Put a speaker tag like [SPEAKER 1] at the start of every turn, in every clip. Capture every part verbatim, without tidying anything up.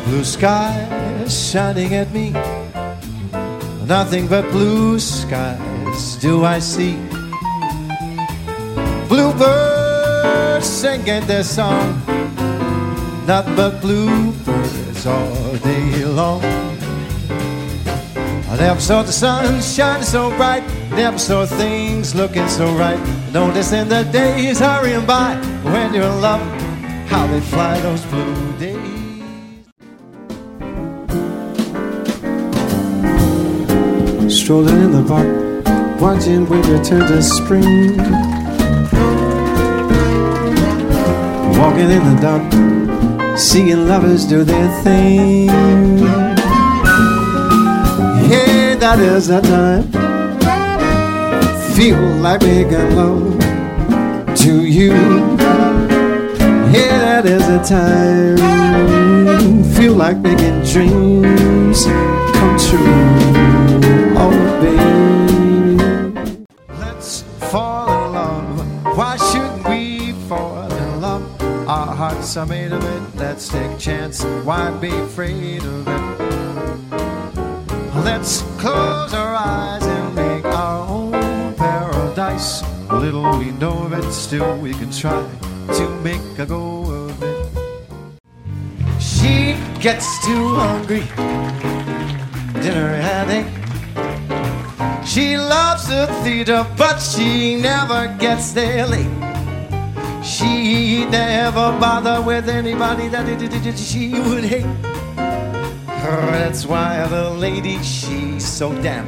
[SPEAKER 1] Blue skies shining at me, nothing but blue skies do I see. Bluebirds singing their song, nothing but bluebirds all day long. I never saw the sun shining so bright, never saw things looking so right. Noticing the days hurrying by when you're in love, how they fly those blue days. Strolling in the park, watching winter turn to spring. Walking in the dark, seeing lovers do their thing. Yeah, that is the time. Feel like making love to you. Yeah, that is the time. Feel like making dreams come true. Oh, baby, let's fall in love. Why shouldn't we fall in love? Our hearts are made of it. Let's take a chance. Why be afraid of it? Let's close our eyes and make our own paradise. Little we know of it, still we can try to make a go of it. She gets too hungry, dinner headache. She loves the theater, but she never gets there late. She never bother with anybody that she would hate. That's why the lady, she's so damn.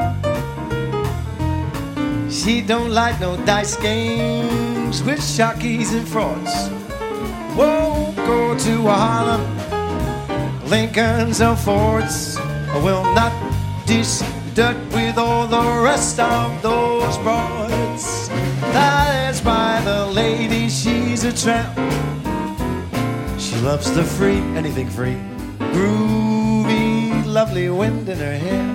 [SPEAKER 1] She don't like no dice games with sharkies and frauds. Won't go to Harlem, Lincolns or Fords. Will not dish dirt with all the rest of those broads. That is why the lady, she's a tramp. She loves the free, anything free. Groovy, lovely wind in her hair.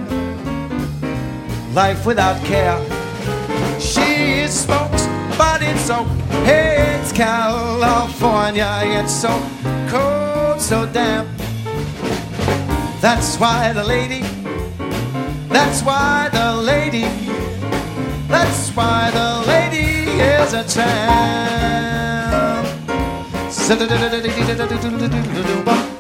[SPEAKER 1] Life without care. She smokes, but it's so, hey, it's California. It's so cold, so damp. That's why the lady, that's why the lady, that's why the lady is a tramp.